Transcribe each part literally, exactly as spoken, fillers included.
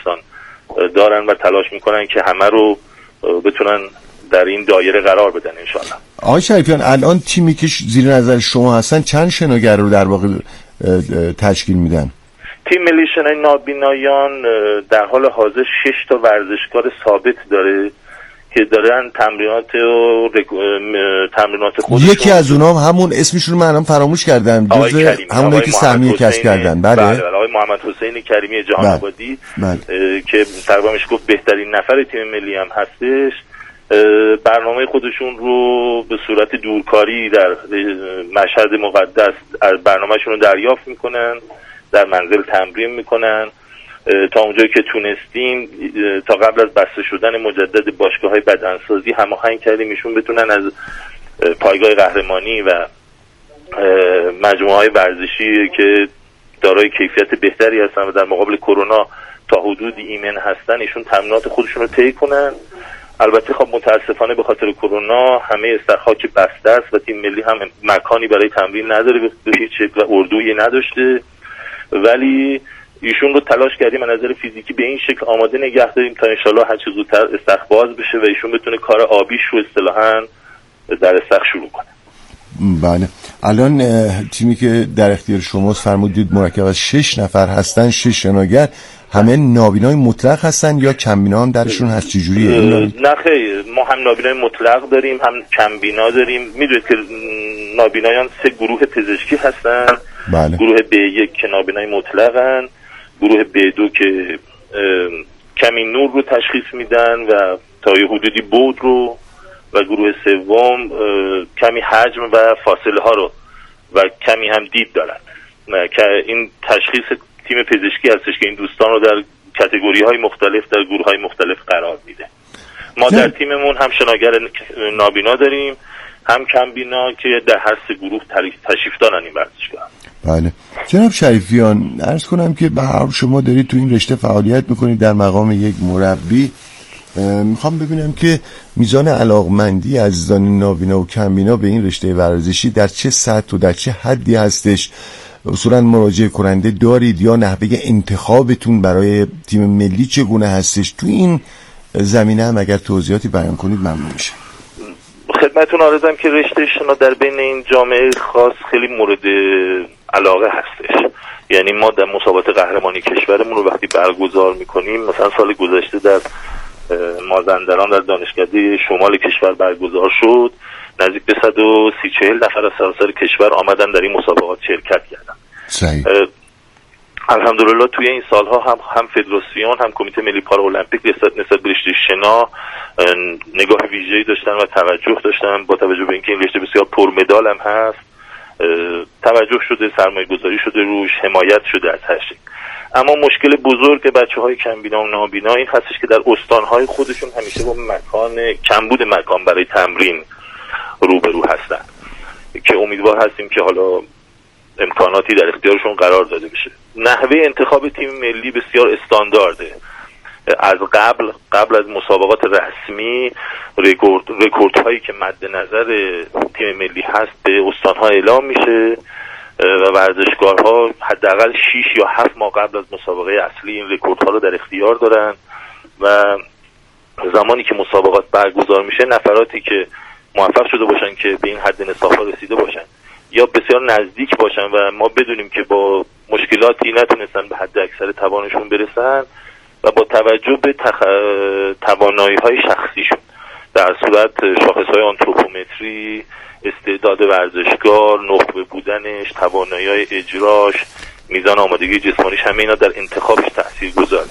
دوستان دارن و تلاش میکنن که همه رو بتونن در این دایره قرار بدن انشالله. آقای شریفیان، الان تیمی که زیر نظر شما هستن چند شناگر رو در واقع تشکیل میدن؟ تیم ملی شنای نابینایان در حال حاضر شش تا ورزشکار ثابت داره که دارن تمرینات و تمرینات خودشون. یکی از اونها همون اسمشون من الان فراموش کردم، جزء همونایی که سهمیه کسب کردن. بله بله آقای محمد حسین کریمی جهان آبادی که تقریبا میشه گفت بهترین نفر تیم ملی هم هستش. برنامه خودشون رو به صورت دورکاری در مشهد مقدس برنامهشون رو دریافت میکنن، در منزل تمرین میکنن تا اونجایی که تونستیم. تا قبل از بسته شدن مجدد باشگاه‌های بدنسازی هماهنگ کردیم ایشون بتونن از پایگاه قهرمانی و مجموعه‌های ورزشی که دارای کیفیت بهتری هستن و در مقابل کرونا تا حدودی ایمن هستن ایشون تمرینات خودشون رو طی کنن. البته خب متاسفانه به خاطر کرونا همه استخراج بسته است و تیم ملی هم مکانی برای تمرین نداره به هیچ شکل و اردویی نداشته، ولی ایشون رو تلاش کردیم از نظر فیزیکی به این شکل آماده نگه داریم تا انشالله هر چه زودتر استخر باز بشه و ایشون بتونه کار آبیش رو اصطلاحاً در استخر شروع کنه. بله الان تیمی که در اختیار شماست فرمودید مرکب از شش نفر هستن، شش شناگر، همه نابینای مطلق هستن یا کمبینا هم درشون هست؟ چجوریه؟ نه خیر، ما هم نابینای مطلق داریم هم کمبینا داریم. میدونید که نابینایان سه گروه پزشکی هستن. بله. گروه ب یک که نابینای مطلقن، گروه ب دو که کمی نور رو تشخیص میدن و تا یه حدودی بود رو، و گروه سوم کمی حجم و فاصله ها رو و کمی هم دید دارن. که این تشخیص تیم پزشکی هستش که این دوستان رو در کاتگوری های مختلف در گروه های مختلف قرار میده. ما در تیممون هم شناگر نابینا داریم هم کمبینا که در هر سه گروه تشریف دارن این ورزشگاه. بله جناب شریفیان، عرض کنم که به هر شما دارید تو این رشته فعالیت میکنید در مقام یک مربی. میخوام ببینم که میزان علاقمندی عزیزان نابینا و کمبینا به این رشته ورزشی در چه سطح و در چه حدی هستش؟ اصولا مراجعه کننده دارید یا نحوه انتخابتون برای تیم ملی چگونه هستش؟ تو این زمینه هم اگر توضیحاتی بیان کنید ممنون میشه. خدمتتون عرضم که رشته شنا در بین این جامعه خاص خیلی مورد علاقه هستش. یعنی ما در مسابقات قهرمانی کشورمون رو وقتی برگزار میکنیم، مثلا سال گذشته در مازندران در دانشکده شمال کشور برگزار شد، نزدیک به صد و سی چهل نفر از سراسر کشور آمدن در این مسابقات شرکت کردن. صحیح. الحمدلله توی این سالها هم هم فدراسیون هم کمیته ملی پارالمپیک نسبت به رشته شنا نگاه ویژه‌ای داشتن و توجه داشتن. با توجه به اینکه این رشته بسیار پرمدال هم هست، توجه شده، سرمایه گذاری شده روش، حمایت شده از هر شکل. اما مشکل بزرگ بچه‌های کمبینا و نابینا این هستش که در استان‌های خودشون همیشه با مکان کمبود مکان برای تمرین روبرو هستن که امیدوار هستیم که حالا امکاناتی در اختیارشون قرار داده بشه. نحوه انتخاب تیم ملی بسیار استاندارده. از قبل قبل از مسابقات رسمی رکورد رکوردهایی که مد نظر تیم ملی هست به استان‌ها اعلام میشه و ورزشکارها حداقل شش یا هفت ماه قبل از مسابقه اصلی این رکوردها رو در اختیار دارن و زمانی که مسابقات برگزار میشه نفراتی که موفق شده باشن که به این حد نصافا رسیده باشن یا بسیار نزدیک باشن و ما بدونیم که با مشکلاتی نتونستن به حد اکثر توانشون برسن و با توجه به تخ... توانایی‌های شخصیشون در صورت شاخص‌های آنتروپومتری، استعداد ورزشکار، نخبه بودنش، توانایی‌های اجراش، میزان آمادگی جسمانیش، همه اینا در انتخابش تاثیرگذار.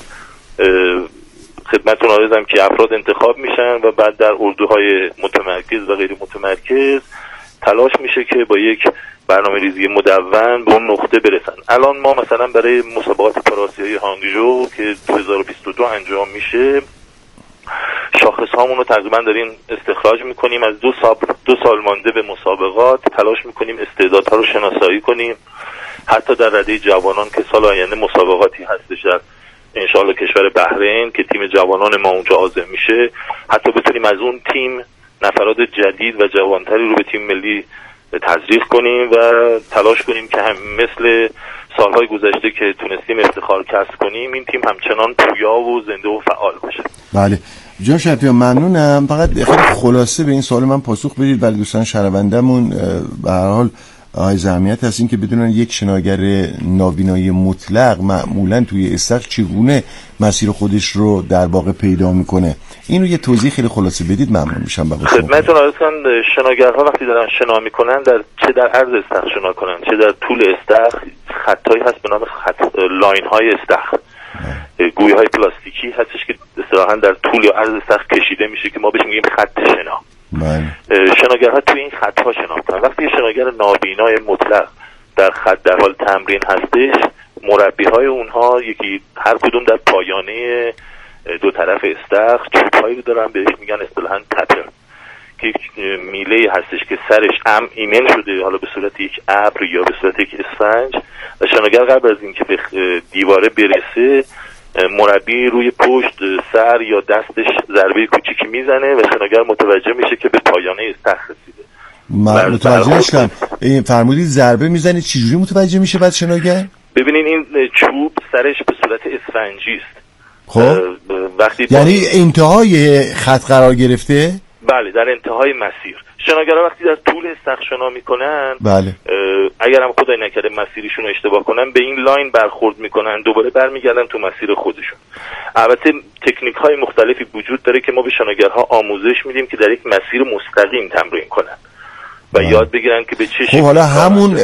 خدمتتون عرضم که افراد انتخاب میشن و بعد در اردوهای متمرکز و غیر متمرکز تلاش میشه که با یک برنامه ریزی مدون به اون نقطه برسن. الان ما مثلا برای مسابقات پاراسیایی هانگجو که دو هزار و بیست و دو انجام میشه شاخص هامون رو تقریبا داریم استخراج میکنیم. از دو سال دو سال مانده به مسابقات تلاش میکنیم استعدادها رو شناسایی کنیم. حتی در رده جوانان که سال آینده مسابقاتی هستش در انشاءالله کشور بحرین که تیم جوانان ما اونجا عازم میشه، حتی بتونیم از اون تیم نفرات جدید و جوانتری رو به تیم ملی تزریق کنیم و تلاش کنیم که هم مثل سالهای گذشته که تونستیم افتخار کسب کنیم این تیم همچنان پویا و زنده و فعال باشه. بله جناب شفیعی ممنونم. فقط خیلی خلاصه به این سوال من پاسخ بدید، ولی دوستان شنوندمون به هر حال حائز اهمیت هست این که بدونن یک شناگر نابینایی مطلق معمولا توی استخر چگونه مسیر خودش رو در واقع پیدا میکنه. این رو یه توضیح خیلی خلاصه بدید ممنون میشم. بقیه خدمتتون عرض کنم شناگرها وقتی دارن شنا میکنن در چه در عرض استخر شنا کنن چه در طول استخر خطایی هست به نام خط لاین های استخر، گویه های پلاستیکی هستش که اصطلاحاً در طول یا عرض استخر کشیده میشه که ما بهش میگیم خط شنا. شناگرها توی این خط‌ها شنا میکنن. وقتی شناگر نابینای مطلق در خط در حال تمرین هستش، مربی‌های اونها یکی هر کدوم در پایانه دو طرف استخر چوب‌هایی رو دارن بهش میگن اصطلاحاً تپر که یک میله هستش که سرش ام ایمن شده حالا به صورت یک ابر یا به صورت یک اسفنج و شناگر قبل از اینکه به دیواره برسه مربی روی پشت سر یا دستش ضربه کوچیکی میزنه و شناگر متوجه میشه که به پایانه استخر رسیده. من متوجه نشدم. فرمودید ضربه میزنه چجوری متوجه میشه بعد شناگر؟ ببینین این چوب سرش به صورت اسفنجی است. خب وقتی یعنی انتهای خط قرار گرفته؟ بله در انتهای مسیر. شناگرها وقتی در طول استخر شنا میکنن بله اگر هم خدای نکرده مسیرشون رو اشتباه کنن به این لاین برخورد میکنن دوباره برمیگردن تو مسیر خودشون. البته تکنیک های مختلفی وجود داره که ما به شناگرها آموزش میدیم که در یک مسیر مستقیم تمرین کنن و بله. یاد بگیرن که به چه شکلی. خب حالا همون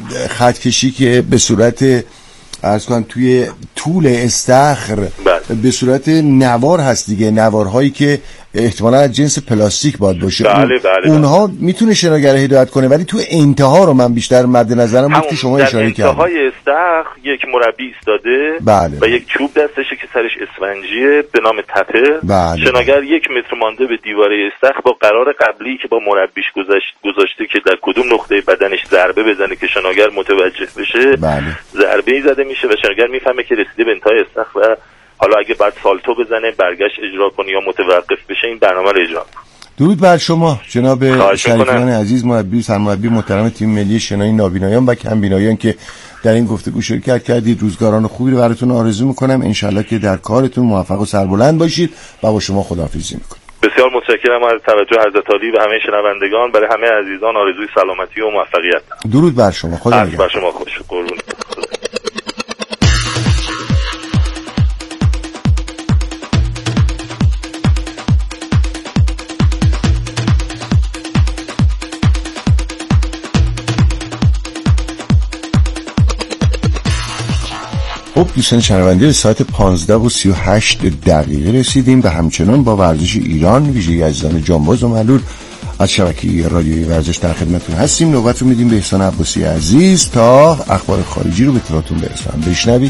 خط کشی که به صورت عرض کنم توی طول استخر بله. به صورت نوار هست دیگه، نوارهایی که احتمالا از جنس پلاستیک باید باشه. بله بله اونها بله. میتونه شناگر هدایت کنه، ولی تو انتها رو من بیشتر مد نظرم بود که شما اشاره کردید. در انتهای استخر یک مربی ایستاده بله. و یک چوب دستشه که سرش اسفنجیه به نام تپه. بله. شناگر یک متر مانده به دیواره استخر با قرار قبلی که با مربیش گذاشت گذاشته که در کدوم نقطه بدنش ضربه بزنه که شناگر متوجه بشه. بله. ضربه‌ای زده میشه و شناگر میفهمه که رسیده به انتهای استخر و حالا اگه بعد سالتو بزنه برگشت اجرا کنه یا متوقف بشه این برنامه رو اجرا کنه. درود بر شما جناب شریفیان عزیز، مربی سرمربی محترم تیم ملی شنای نابینایان و کمبینایان که در این گفتگو شرکت کردید. روزگاران خوبی رو براتون آرزو میکنم، انشالله که در کارتون موفق و سربلند باشید و با شما خداحافظی میکنم. بسیار متشکرم از توجه حضرت عالی و همه شنوندگان. برای همه عزیزان آرزوی سلامتی و موفقیت. درود بر شما. خدا نگهدار. بر شما خوش. قربون. خب دوستان شنونده ساعت پانزده و سی و هشت دقیقه رسیدیم و همچنان با ورزش ایران ویژگی عزیزان جانباز و معلول از شبکه رادیویی ورزش در خدمتتون هستیم. نوبت رو میدیم به احسان عباسی عزیز تا اخبار خارجی رو به اطلاعتون برسونم. بشنوید.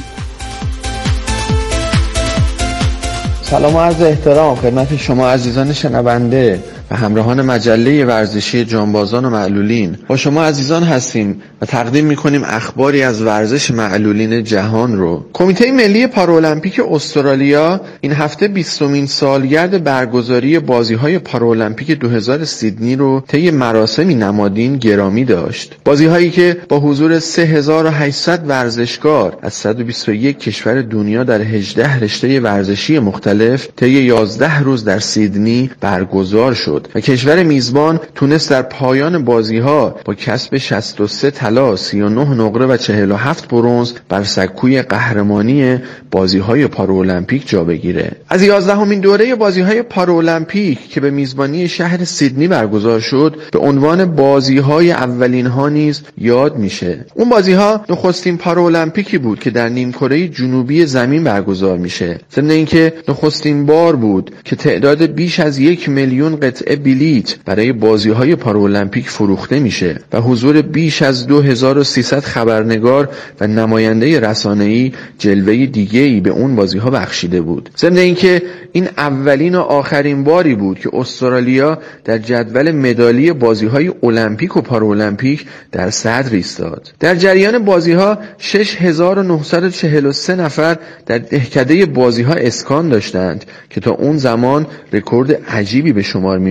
سلام و عرض احترام خدمت شما عزیزان شنونده و همراهان مجله ورزشی جانبازان و معلولین. با شما عزیزان هستیم و تقدیم میکنیم اخباری از ورزش معلولین جهان رو. کمیته ملی پارالمپیک استرالیا این هفته بیستمین سالگرد برگزاری بازی‌های پارالمپیک دو هزار سیدنی رو طی مراسمی نمادین گرامی داشت. بازی‌هایی که با حضور سه هزار و هشتصد ورزشکار از صد و بیست و یک کشور دنیا در هجده رشته ورزشی مختلف طی یازده روز در سیدنی برگزار شد و کشور میزبان تونست در پایان بازی‌ها با کسب شصت و سه طلا، سی و نه نقره و چهل و هفت برنز بر سکوی قهرمانی بازی‌های پارالمپیک جا بگیره. از یازدهمین دوره بازی‌های پارالمپیک که به میزبانی شهر سیدنی برگزار شد به عنوان بازی‌های اولین‌ها نیز یاد میشه. اون بازی‌ها نخستین پارالمپیکی بود که در نیمکره جنوبی زمین برگزار میشه. ضمن اینکه نخستین بار بود که تعداد بیش از یک میلیون قطعه بلیت برای بازی‌های پارالمپیک فروخته میشه و حضور بیش از دو هزار و سیصد خبرنگار و نماینده رسانه‌ای جلوه دیگه‌ای به اون بازی‌ها بخشیده بود. ضمن اینکه این اولین و آخرین باری بود که استرالیا در جدول مدالی بازی‌های المپیک و پارالمپیک در صدر ایستاد. در جریان بازی‌ها شش هزار و نهصد و چهل و سه نفر در دهکده بازی‌ها اسکان داشتند که تا اون زمان رکورد عجیبی به شمار می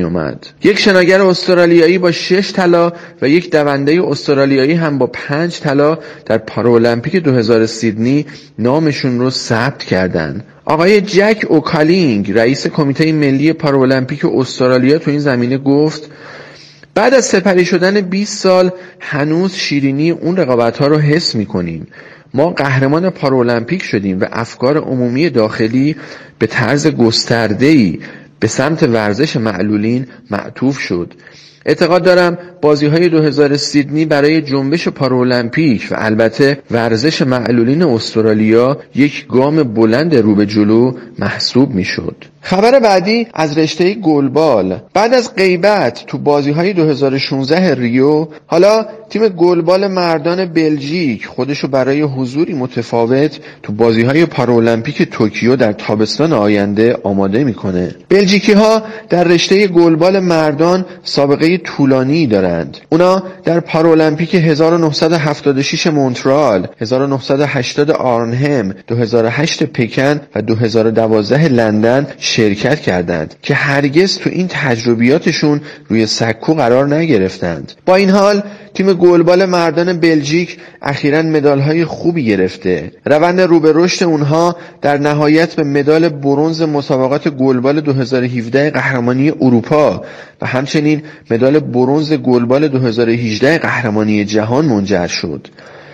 اومد. یک شناگر استرالیایی با شش طلا و یک دونده استرالیایی هم با پنج طلا در پارالمپیک دو هزار سیدنی نامشون رو ثبت کردن. آقای جک اوکالینگ رئیس کمیته ملی پارالمپیک استرالیا تو این زمینه گفت بعد از سپری شدن بیست سال هنوز شیرینی اون رقابت‌ها رو حس می‌کنیم. ما قهرمان پارالمپیک شدیم و افکار عمومی داخلی به طرز گسترده‌ای به سمت ورزش معلولین معطوف شد. اعتقاد دارم بازی‌های دو هزار سیدنی برای جنبش پارالمپیک و البته ورزش معلولین استرالیا یک گام بلند رو به جلو محسوب می‌شد. خبر بعدی از رشته گلبال. بعد از غیبت تو بازی‌های دو هزار و شانزده ریو، حالا تیم گلبال مردان بلژیک خودشو برای حضوری متفاوت تو بازی‌های پارالمپیک توکیو در تابستان آینده آماده می‌کنه. بلژیکی‌ها در رشته گلبال مردان سابقه طولانی دارند. اونا در پارالمپیک هزار و نهصد و هفتاد و شش مونترال، هزار و نهصد و هشتاد آرنهم، دو هزار و هشت پکن و دو هزار و دوازده لندن شرکت کردند که هرگز تو این تجربیاتشون روی سکو قرار نگرفتند. با این حال تیم گلبال مردان بلژیک اخیراً مدال‌های خوبی گرفته. روند رو به رشد اونها در نهایت به مدال برنز مسابقات گلبال دو هزار و هفده قهرمانی اروپا و همچنین مدال برنز گلبال دو هزار و هجده قهرمانی جهان منجر شد.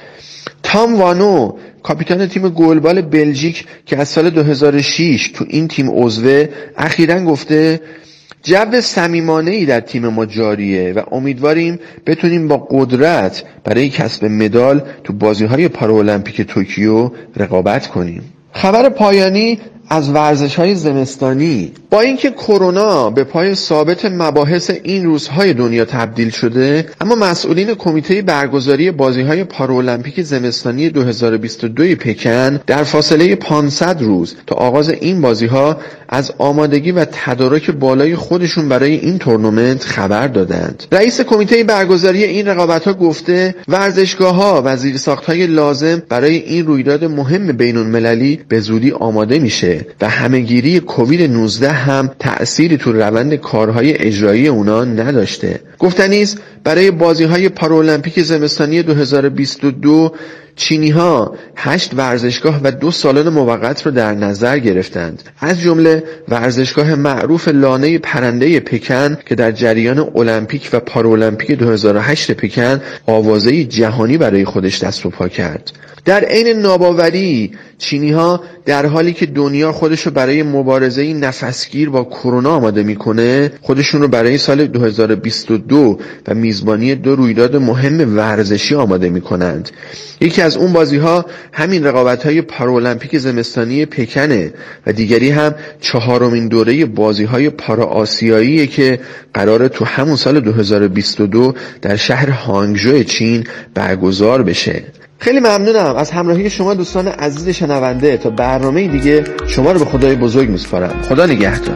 تام وانو کاپیتان تیم گلبال بلژیک که از سال دو هزار و شش تو این تیم عضوه اخیراً گفته جو صمیمانه‌ای در تیم ما جاریه و امیدواریم بتونیم با قدرت برای کسب مدال تو بازی‌های پارالمپیک توکیو رقابت کنیم. خبر پایانی از ورزش‌های زمستانی. با اینکه کرونا به پای ثابت مباحث این روزهای دنیا تبدیل شده، اما مسئولین کمیته برگزاری بازی‌های پارالمپیک زمستانی دو هزار و بیست و دو پکن در فاصله پانصد روز تا آغاز این بازی‌ها از آمادگی و تدارک بالای خودشون برای این تورنمنت خبر دادند. رئیس کمیته برگزاری این رقابت‌ها گفته ورزشگاه‌ها و زیرساخت‌های لازم برای این رویداد مهم بین‌المللی به زودی آماده میشه و همه‌گیری کووید نوزده هم تأثیری تو روند کارهای اجرایی اونا نداشته. گفتنی است برای بازی‌های پارالمپیک زمستانی دو هزار و بیست و دو چینی‌ها هشت ورزشگاه و دو سالن موقت رو در نظر گرفتند، از جمله ورزشگاه معروف لانه پرنده پکن که در جریان المپیک و پارالمپیک دو هزار و هشت پکن آوازه جهانی برای خودش دست و پا کرد. در عین ناباوری چینی‌ها در حالی که دنیا خودشو برای مبارزه نفسگیر با کرونا آماده میکنه، خودشون رو برای سال دو هزار و بیست و دو و میزبانی دو رویداد مهم ورزشی آماده میکنند. یکی از اون بازی‌ها همین رقابت‌های پارالمپیک زمستانی پکنه و دیگری هم چهارمین دوره بازی‌های پارا آسیاییه که قراره تو همون سال دو هزار و بیست و دو در شهر هانگژو چین برگزار بشه. خیلی ممنونم از همراهی شما دوستان عزیز شنونده. تا برنامه دیگه شما رو به خدای بزرگ میسپارم. خدا نگهدار.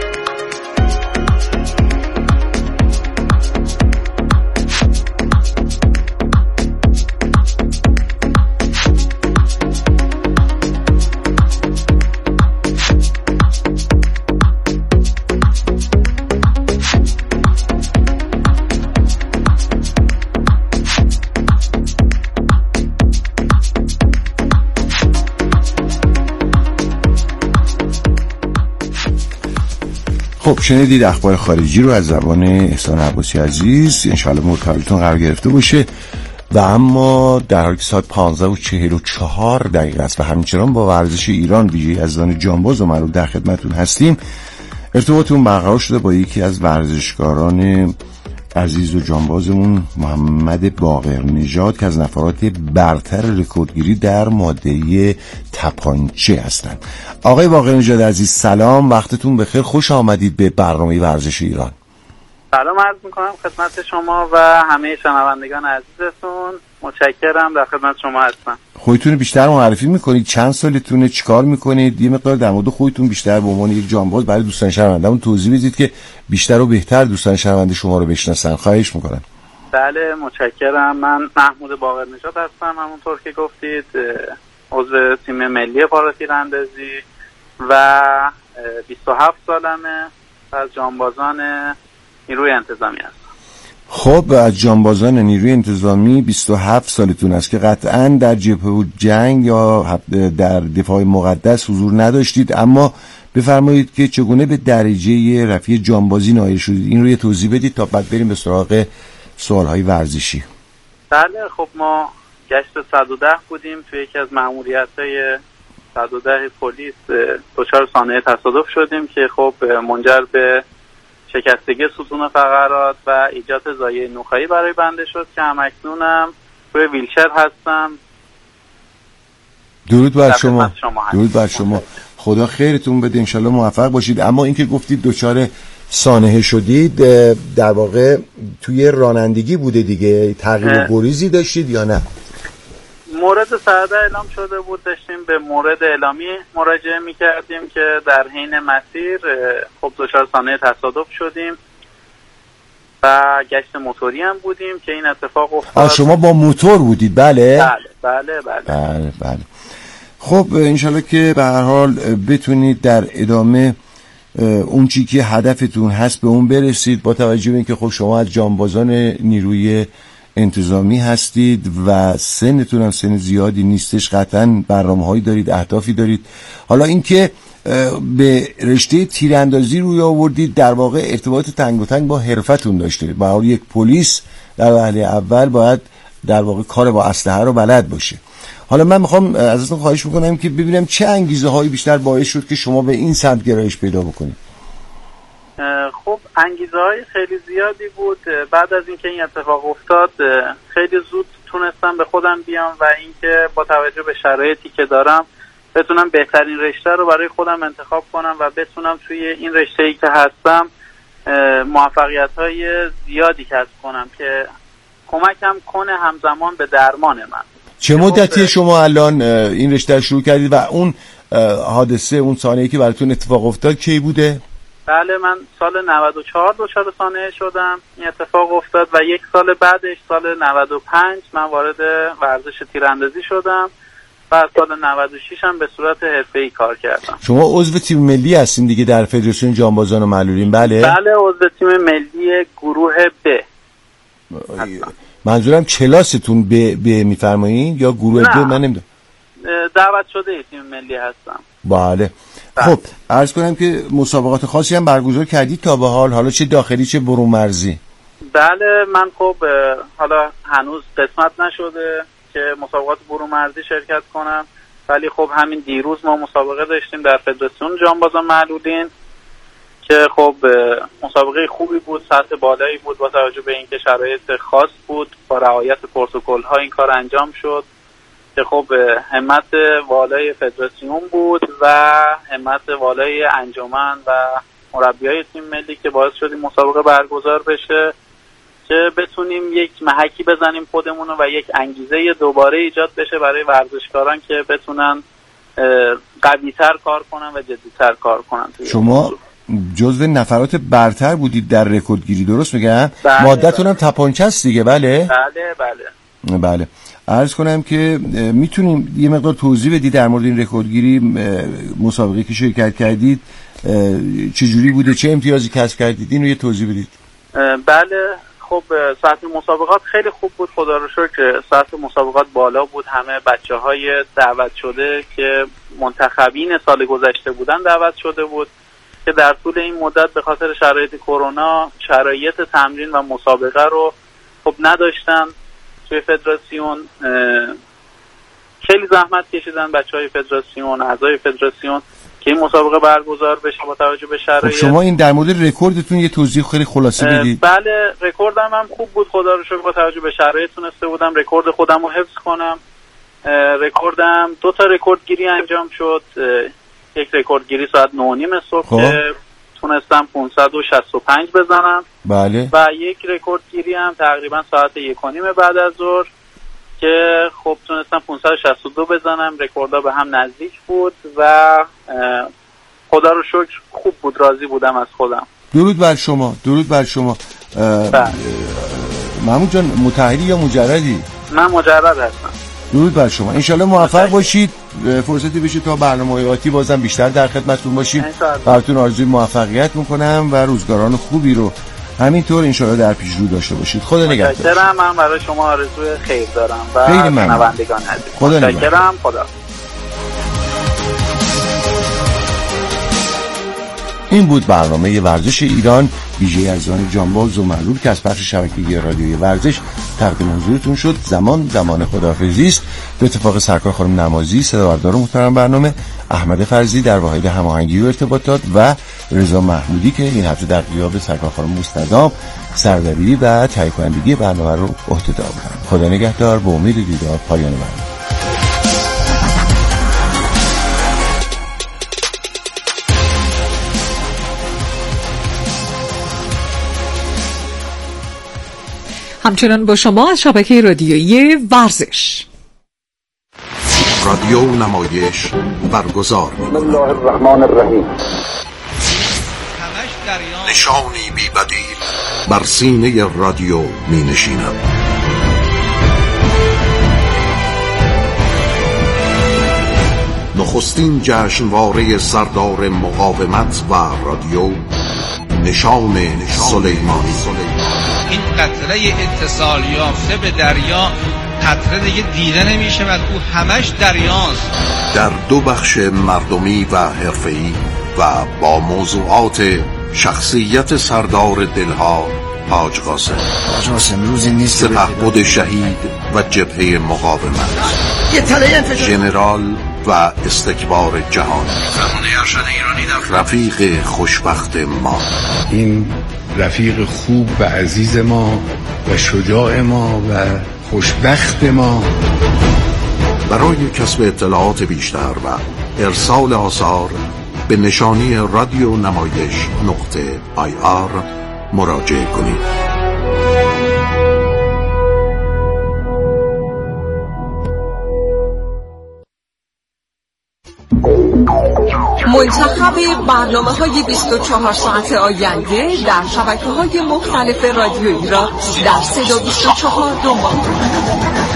خب شنیدید اخبار خارجی رو از زبان احسان عباسی عزیز. انشاءالله مورد توجهتون قرار گرفته باشه. و اما در حالی که ساعت پانزده و چهل و چهار دقیقه است و همچنان با ورزش ایران ویژه عزیزان جانباز و معروف در خدمتتون هستیم، ارتباطمون برقرار شده با یکی از ورزشکاران عزیز و جانبازمون محمد باقرنژاد که از نفرات برتر رکوردگیری در ماده تپانچه هستند. آقای باقرنژاد عزیز سلام، وقتتون بخیر، خوش آمدید به برنامه ورزش ایران. سلام عرض میکنم خدمت شما و همه شنوندگان عزیزتون. متشکرم، در خدمت شما هستم. خودتون بیشتر معرفی میکنید؟ چند سالتونه؟ چیکار میکنید؟ یه مقدار در مورد خودتون بیشتر به عنوان یک جانباز برای دوستان شنونده‌مون توضیح بدید که بیشتر و بهتر دوستان شنونده شما رو بشناسن. خواهش میکنم. بله متشکرم. من محمود باقرنژاد هستم، همونطور که گفتید عضو تیم ملی پاراتیراندازی و بیست و هفت سالمه از جانبازان نیروی انتظامی هستم. خب از جانبازان نیروی انتظامی بیست و هفت سالتون است که قطعاً در جبهه و جنگ یا در دفاع مقدس حضور نداشتید، اما بفرمایید که چگونه به درجه رفیع جانبازی نائل شدید؟ این رو یه توضیح بدید تا بعد بریم به سراغ سوالهای ورزشی. بله، خب ما گشت صد و ده بودیم، توی یکی از مأموریت‌های صد و ده پلیس دچار سانحه تصادف شدیم که خب منجر به شکستگی ستون فقرات و ایجاد زایه نخاعی برای بنده شد که همکنونم روی ویلچر هستم. درود بر شما. درود بر شما. خدا خیرتون بده، انشالله موفق باشید. اما اینکه گفتید دچار سانحه شدید، در واقع توی رانندگی بوده دیگه، تغییر و گریزی داشتید یا نه؟ مورد سرده اعلام شده بود، داشتیم به مورد اعلامی مراجعه میکردیم که در حین مسیر خب دچار سانحه تصادف شدیم و گشت موتوری هم بودیم که این اتفاق افتاد. شما با موتور بودید؟ بله بله بله بله بله, بله. خب انشالله که به هر حال بتونید در ادامه اون چی که هدفتون هست به اون برسید، با توجه به اینکه خب شما از جانبازان نیروی انتظامی هستید و سنتون هم سن زیادی نیستش، قطعاً برنامه‌هایی دارید، اهدافی دارید. حالا اینکه به رشته تیراندازی روی آوردید، در واقع ارتباط تنگ و تنگ با حرفتون داشته. به حال یک پلیس در وهله اول باید در واقع کار با اسلحه رو بلد باشه. حالا من میخوام ازتون خواهش میکنم که ببینم چه انگیزه هایی بیشتر باعث شد که شما به این سمت گرایش پیدا بکنید. خب انگیزه های خیلی زیادی بود. بعد از اینکه این اتفاق افتاد خیلی زود تونستم به خودم بیام و اینکه با توجه به شرایطی که دارم بتونم بهترین رشته رو برای خودم انتخاب کنم و بتونم توی این رشته‌ای که هستم موفقیت های زیادی کسب کنم که کمکم کنه همزمان به درمان من. چه مدتی شما الان این رشته رو شروع کردید و اون حادثه، اون سانحه‌ای که براتون اتفاق افتاد کی بوده؟ بله، من سال نود و چهار دچار سانحه شدم، این اتفاق افتاد و یک سال بعدش سال نود و پنج من وارد ورزش تیراندازی شدم و سال نود و شش هم به صورت حرفه‌ای کار کردم. شما عضو تیم ملی هستین دیگه در فدراسیون جانبازان و معلولین؟ بله بله، عضو تیم ملی گروه ب. منظورم کلاستون به به میفرمایین یا گروه ب؟ من نمیدونم. دعوت شده تیم ملی هستم. بله. خب عرض کنم که مسابقات خاصی هم برگزار کردید تا به حال، حالا چه داخلی چه برون مرزی؟ بله، من خب حالا هنوز قسمت نشده که مسابقات برون مرزی شرکت کنم، ولی خب همین دیروز ما مسابقه داشتیم در فدراسیون جانبازان معلولین که خب مسابقه خوبی بود، سطح بالایی بود، با توجه به اینکه شرایط خاص بود با رعایت پروتکل ها این کار انجام شد که خب همت والای فدراسیون بود و همت والای انجمن و مربیای تیم ملی که باعث شد این مسابقه برگزار بشه که بتونیم یک محکی بزنیم خودمون و یک انگیزه دوباره ایجاد بشه برای ورزشکاران که بتونن قوی‌تر کار کنن و جدی‌تر کار کنن. شما جزو نفرات برتر بودید در رکوردگیری، درست میگم؟ بله مادتون هم تپانچه است دیگه؟ بله بله بله بله. عرض کنم که میتونیم یه مقدار توضیح بدید در مورد این رکوردگیری، مسابقه که شرکت کردید چجوری بوده، چه امتیازی کسب کردید؟ این رو یه توضیح بدید. بله، خب سطح مسابقات خیلی خوب بود، خدا رو شکر سطح مسابقات بالا بود. همه بچه های دعوت شده که منتخبین سال گذشته بودن دعوت شده بود که در طول این مدت به خاطر شرایط کرونا شرایط تمرین و مسابقه رو خب نداشتن. توی فدراسیون خیلی زحمت کشیدن بچهای فدراسیون، اعضای فدراسیون که این مسابقه برگزار بشه با توجه به شرایط. خب شما این در مورد رکوردتون یه توضیح خیلی خلاصه بدید. بله، رکوردم هم خوب بود، خدا رو شکر با توجه به شرایط تونسته بودم رکورد خودم رو حفظ کنم. رکوردم دو تا رکوردگیری انجام شد، یک رکوردگیری ساعت نه و نیم صبح خب. که تونستم پانصد و شصت و پنج بزنم. بله. و یک رکوردگیری هم تقریبا ساعت یک و نیم بعد از ظهر که خب تونستم پانصد و شصت و دو بزنم. رکوردها به هم نزدیک بود و خدا رو شکر خوب بود، راضی بودم از خودم. درود بر شما، درود بر شما. محمود جان، متأهلی یا مجردی؟ من مجرد هستم. درود بر شما. انشالله موفق باشید، فرصتی بشه تا برنامه‌های آتی بازم بیشتر در خدمتتون باشیم. براتون آرزوی موفقیت میکنم و روزگاران خوبی رو همینطور انشالله در پیش رو داشته باشید. خدا نگهدار. متشکرم. من برای شما آرزوی خیر دارم و شنوندگان عزیز. خدا متشکرم. خدا. این بود برنامه ورزش ایران ویژه از آن جانباز و معلول که از پخش شبکه‌ای رادیویی ورزش تقدیم حضورتون شد. زمان زمان خداحافظی است. به اتفاق سرکار خانم نمازی، صداوردار محترم برنامه احمد فرزی در واحد هماهنگی و ارتباطات و رضا محمودی که این هفته در غیاب سرکار خانم مستدام سردبیری و تهیه کنندگی برنامه رو عهده‌دار بودند. خدا نگهدار. به امید دیدار پایان برنامه. همچنان با شما از شبکه رادیویی ورزش رادیو نمایش برگزار بسم الله الرحمن الرحیم. نشانی بی بدیل بر سینه رادیو می نشیند. نخستین جشنواره سردار مقاومت و رادیو، نشان سلیمانی. این قطره اتصال یافته به دریا قطره دیگه دیده نمیشه و او همش دریاست. در دو بخش مردمی و حرفه‌ای و با موضوعات شخصیت سردار دلها حاج قاسم. حاج قاسم روزی نیست سپهبد شهید و جبهه مقاومت، ژنرال و استکبار جهان، رفیق خوشبخت ما. این رفیق خوب و عزیز ما و شجاع ما و خوشبخت ما. برای کسب اطلاعات بیشتر و ارسال آثار به نشانی رادیو نمایش نقطه آی آر مراجعه کنید. منتخب برنامه‌های بیست و چهار ساعت آینده در شبکه‌های مختلف رادیویی را در صدا بیست و چهار دنبال کنید.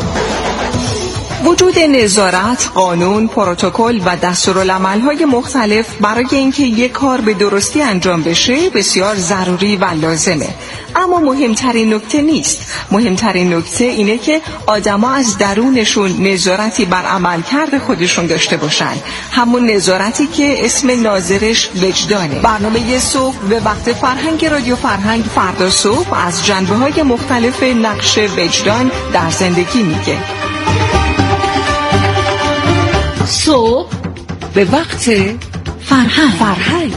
وجود نظارت، قانون، پروتکل و دستورالعمل‌های مختلف برای اینکه یک کار به درستی انجام بشه بسیار ضروری و لازمه. اما مهمترین نکته نیست. مهمترین نکته اینه که آدما از درونشون نظارتی بر عملکرد خودشون داشته باشن. همون نظارتی که اسم ناظرش وجدانه. برنامه صبح به وقت فرهنگ رادیو فرهنگ فردا صبح از جنبه‌های مختلف نقش وجدان در زندگی میگه. صبح به وقت فرهنگ فرهنگ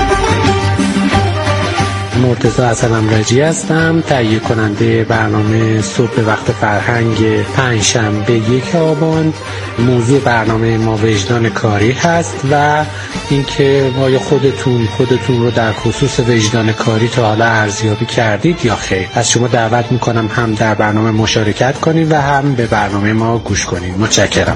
مرتضی حسن امرجی هستم، تهیه کننده برنامه صبح به وقت فرهنگ پنجشنبه یک آبان. موضوع برنامه ما وجدان کاری هست و اینکه آیا خودتون خودتون رو در خصوص وجدان کاری تا حالا ارزیابی کردید یا خیر. از شما دعوت میکنم هم در برنامه مشارکت کنید و هم به برنامه ما گوش کنید. متشکرم.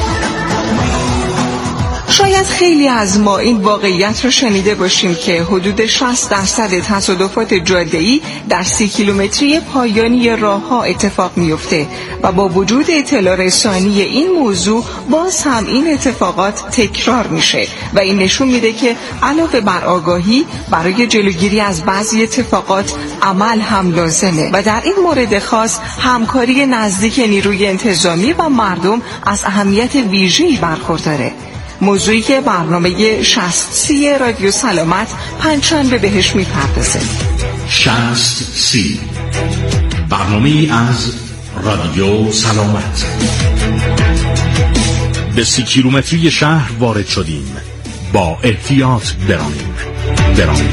شاید خیلی از ما این واقعیت رو شنیده باشیم که حدود شصت درصد تصادفات جاده‌ای در سی کیلومتری پایانی راه‌ها اتفاق میفته و با وجود اطلاع رسانی این موضوع باز هم این اتفاقات تکرار میشه و این نشون میده که علاوه بر آگاهی برای جلوگیری از بعضی اتفاقات عمل هم لازمه و در این مورد خاص همکاری نزدیک نیروی انتظامی و مردم از اهمیت ویژه‌ای برخورداره. موضوعی که برنامه شصت سی رادیو سلامت پنجشنبه بهش میپردازه. شصت سی برنامه از رادیو سلامت. به سی کیلومتری شهر وارد شدیم. با احتیاط برانیم برانیم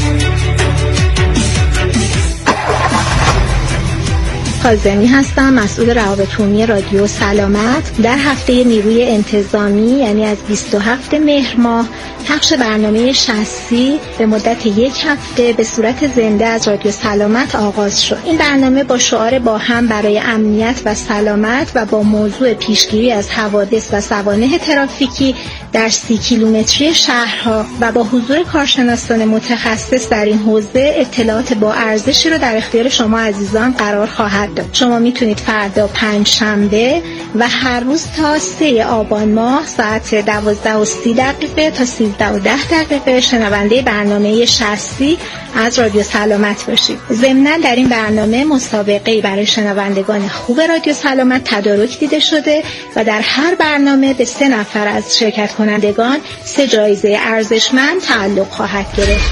خازمی هستم، مسئول روابط عمومی رادیو سلامت. در هفته نیروی انتظامی یعنی از بیست و هفتم مهر ماه پخش برنامه شصتی به مدت یک هفته به صورت زنده از رادیو سلامت آغاز شد. این برنامه با شعار با هم برای امنیت و سلامت و با موضوع پیشگیری از حوادث و سوانح ترافیکی در سی کیلومتری شهرها و با حضور کارشناسان متخصص در این حوزه اطلاعات با ارزشی رو در اختیار شما عزیزان قرار خواهد داد. شما میتونید فردا پنج شنبه و هر روز تا سه آبان ماه ساعت دوازده و سی دقیقه تا سیزده و ده دقیقه شنونده برنامه شصتی از رادیو سلامت باشید. ضمناً در این برنامه مسابقه‌ای برای شنوندگان خوب رادیو سلامت تدارک دیده شده و در هر برنامه به سه نفر از شرکت کنندگان سه جایزه ارزشمند تعلق خواهد گرفت.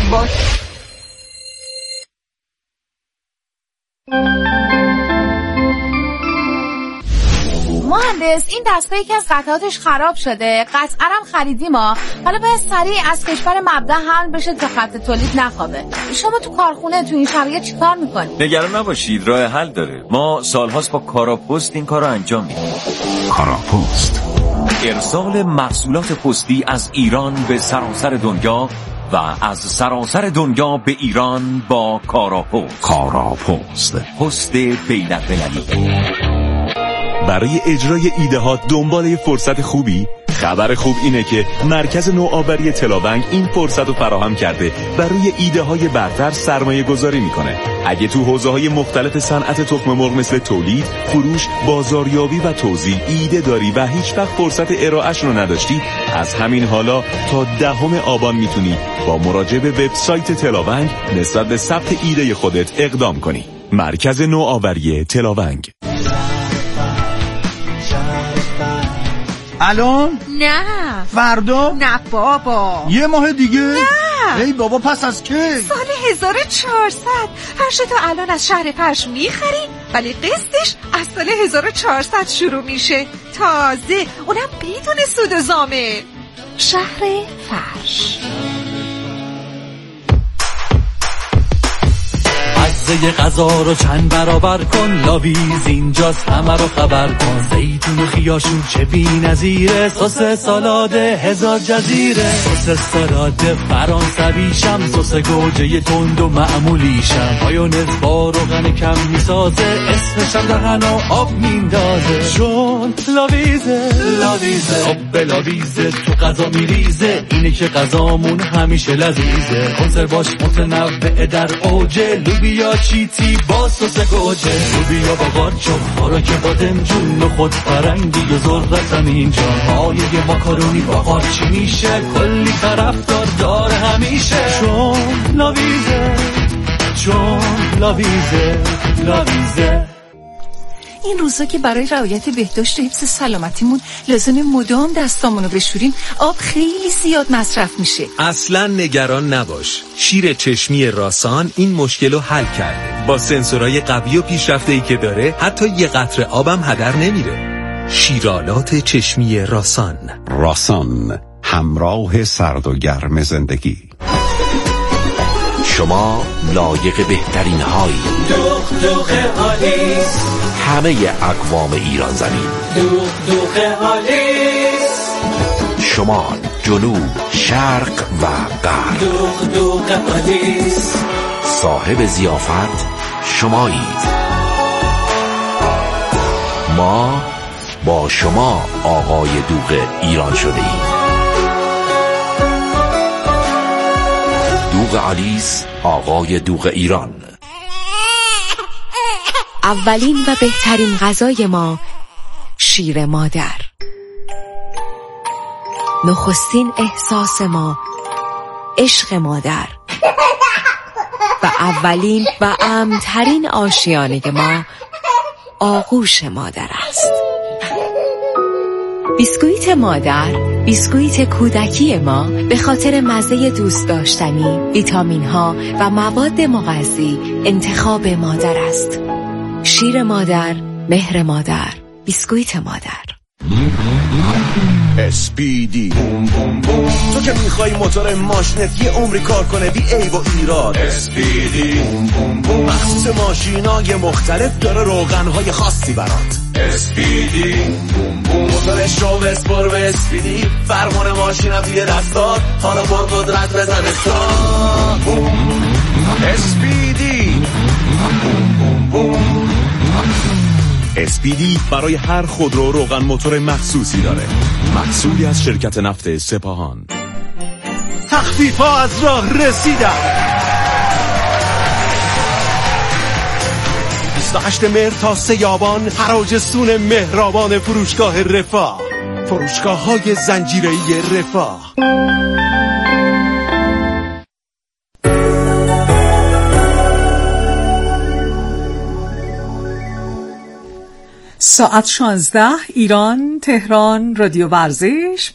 مهندس، این دستگاهی که از قطعاتش خراب شده، قطعا هم خریدیم ها. حالا باید سریع از کشور مبدا حمل بشه تا خط تولید نخوابه. شما تو کارخونه تو این شرایط چیکار میکنید؟ نگران نباشید، راه حل داره. ما سالهاست با کاراپست این کارو انجام میدیم. کاراپست، ارسال محصولات پستی از ایران به سراسر دنیا و از سراسر دنیا به ایران با کاراپست. کاراپست، پست بین‌المللی. برای اجرای ایده‌ها دنبال فرصت خوبی؟ خبر خوب اینه که مرکز نوآوری تلاونگ این فرصت رو فراهم کرده و روی ایده های برتر سرمایه گذاری میکنه. اگه تو حوزه های مختلف صنعت تخم مرغ مثل تولید، فروش، بازاریابی و توزیع ایده داری و هیچ وقت فرصت ارائهش رو نداشتی، از همین حالا تا دهم آبان میتونی با مراجعه به وبسایت تلاونگ نسبت به ثبت ایده خودت اقدام کنی. مرکز نوآوری تلاونگ. الان؟ نه. فردا؟ نه بابا. یه ماه دیگه؟ نه. ای بابا پس از کی؟ سال هزار و چهارصد. فرش تو الان از شهر فرش میخری ولی قسطش از سال هزار و چهارصد شروع میشه. تازه اونم بدون سود و ضامن. شهر فرش. عجزه غذا رو چند برابر کن، لاویز اینجاست همه رو خبر کن. زیتون و خیاشون چه بی نظیره، سس سالاد هزار جزیره، سس سالاد فرانسویشم، سس گوجه تند و معمولیشم، مایونز با روغن کم میسازه، اسمشم دهن و آب میندازه. چون لاویزه لاویزه آب لاویزه تو غذا میریزه، اینه که غذامون همیشه لذیذه. کنسرواش متنوع در اوجه، لوبیا چیتی با سس گوجه، لوبیا با قارچون، خوراک بادمجون، نخود فرنگی و ذرتم اینجا، پایه ماکارونی با قارچی میشه، کلی طرفدار داره همیشه. چون لاویزه چون لاویزه لاویزه. این روزا که برای رعایت بهداشت و حفظ سلامتیمون لازم مدام دستامونو بشوریم، آب خیلی زیاد مصرف میشه. اصلا نگران نباش، شیر چشمی راسان این مشکل رو حل کرده. با سنسورهای قوی و پیشرفته‌ای که داره، حتی یه قطره آبم هدر نمیره. شیرالات چشمی راسان. راسان، همراه سرد و گرم زندگی. شما لایق بهترین هایی. دوخ دوخ آلیس، همه اقوام ایران زمین. دوخ دوخ آلیس، شمال، جنوب، شرق و غرب. دوخ دوخ آلیس، صاحب ضیافت شمایید. ما با شما آقای دوغ ایران شده ایم. دوغ آلیس، آقای دوغ ایران. اولین و بهترین غذای ما شیر مادر. نخستین احساس ما عشق مادر و اولین و امن‌ترین آشیانه ما آغوش مادر است. بیسکویت مادر، بیسکویت کودکی ما به خاطر مزه دوست داشتنی، ویتامین ها و مواد مغذی انتخاب مادر است. شیر مادر، مهر مادر، بیسکویت مادر. اسپیدی تو که میخوای موتور ماشینت یه عمری کار کنه بی عیب و ایراد. اسپیدی مخصوص ماشینای مختلف داره روغنهای خاصی برات. اسپیدی، موتورش رو بسپر به اسپیدی، فرمون ماشینم توی دستات، حالا با قدرت بزن استارت. اسپیدی بوم بوم بوم. اسپیدی برای هر خودرو روغن موتور مخصوصی داره، محصولی از شرکت نفت سپاهان. تخفیف‌ها از راه رسیدن. بیست و هشتم مهر تا سیابان، حراجستون مهرابان فروشگاه رفاه، فروشگاه‌های زنجیره‌ای رفاه. ساعت شانزده ایران، تهران، رادیو ورزش